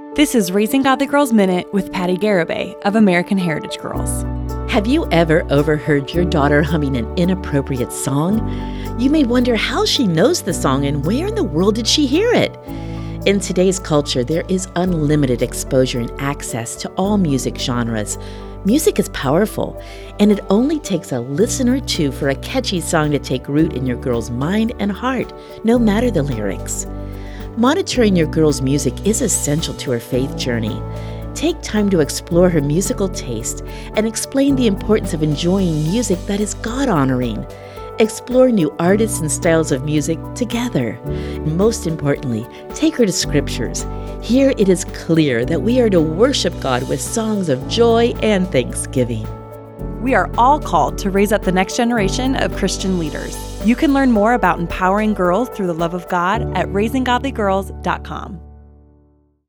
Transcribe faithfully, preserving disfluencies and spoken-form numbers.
This is Raising Godly Girls Minute with Patty Garibay of American Heritage Girls. Have you ever overheard your daughter humming an inappropriate song? You may wonder how she knows the song and where in the world did she hear it? In today's culture, there is unlimited exposure and access to all music genres. Music is powerful, and it only takes a listen or two for a catchy song to take root in your girl's mind and heart, no matter the lyrics. Monitoring your girl's music is essential to her faith journey. Take time to explore her musical taste and explain the importance of enjoying music that is God-honoring. Explore new artists and styles of music together. Most importantly, take her to scriptures. Here it is clear that we are to worship God with songs of joy and thanksgiving. We are all called to raise up the next generation of Christian leaders. You can learn more about empowering girls through the love of God at raising godly girls dot com.